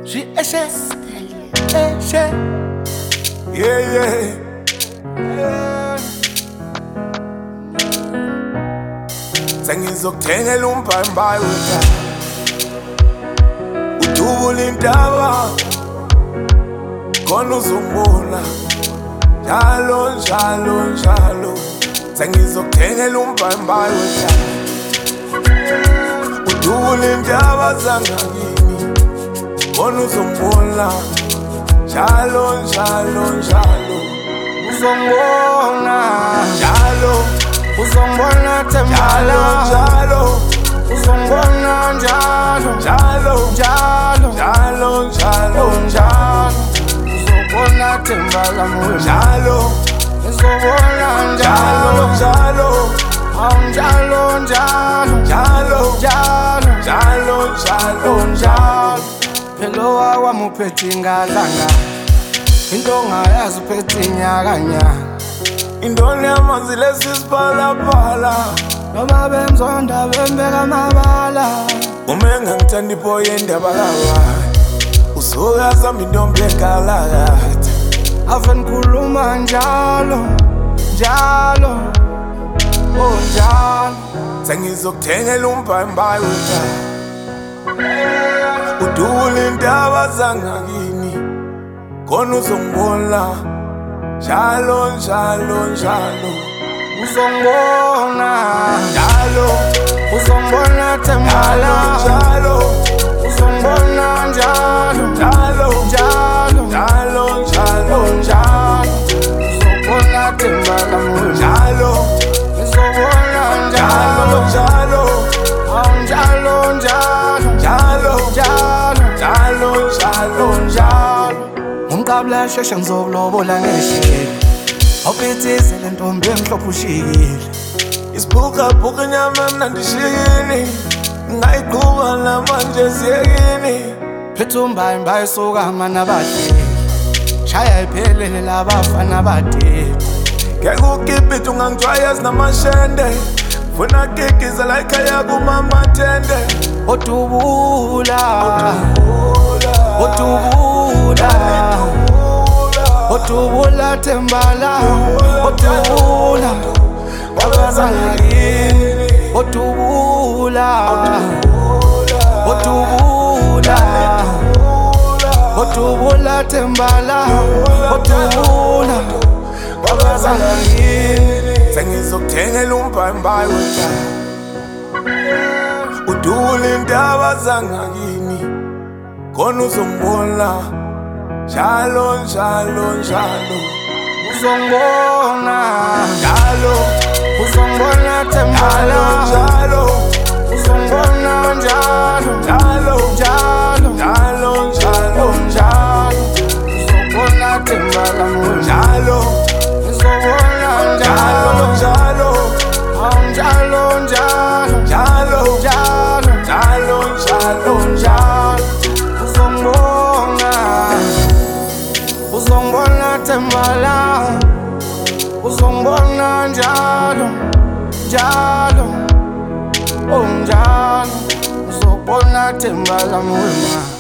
Sengizokuthengela umbhayimbayi wethu udubula intaba khona uzongibona njalo njalo njalo. Sengizokuthengela umbhayimbayi wethu udubula intaba zangakini khona uzongibona njalo njalo njalo. Uzongibona njalo, uzongibona Thembala njalo, uzongibona njalo njalo, njalo njalo, njalo, njalo. Uzobona Thembala moyo njalo, uzobona njalo, njalo, njalo njalo njalo, njalo njalo, njalo, njalo. Phela wami uphethe ingadlanga into ongayazi uphethe inyakanyaka. indoni yamanzi lesisiphalaphala noma bemzonda bembeka amabala. uma engangithanda iboya endabakabayo usukazama intombi engalakade ave ngikhuluma njalo njalo njalo. Sengizokuthengela umbhayimbayi wethu udubula intaba zangakini khona uzongibona njalo njalo njalo. Uzongibona njalo, uzongibona Thembala njalo, uzongibona njalo njalo, njalo njalo, njalo, njalo. Uzobona Thembala moyo njalo, uzobona njalo, njalo njalo, njalo njalo njalo, njalo njalo, njalo, njalo. Umqabula sheshe ngizokulobola ngeshekeli awuphithize le ntombi emhlophe ushikile. isiphukaphuka inyama emnandi shikini ngayiqhuba namanje siyekini. Phethe umbhayimbayi sokama nabahleli shaya iphelele labafana badede. Ngeke ukipite ungangijwayezi namashende funa gigiza la ikhaya kumamatende. Odubula odubula odubula Thembala odubula wabazalakini odubula odubula odubula Thembala odubula wabazalakini. Sengizokuthengela umbhayimbayi wethu udubula intaba zangakini khona uzongibona njalo njalo njalo. Uzongibona njalo, uzongibona Thembala njalo, uzongibona njalo njalo, njalo njalo, njalo, njalo. Uzobona Thembala moyo njalo, uzobona njalo, njalo njalo, njalo njalo njalo, njalo njalo, njalo, njalo. Uzongibona uzongibona Thembala uzongibona njalo njalo njalo. Uzobona Thembala moyo.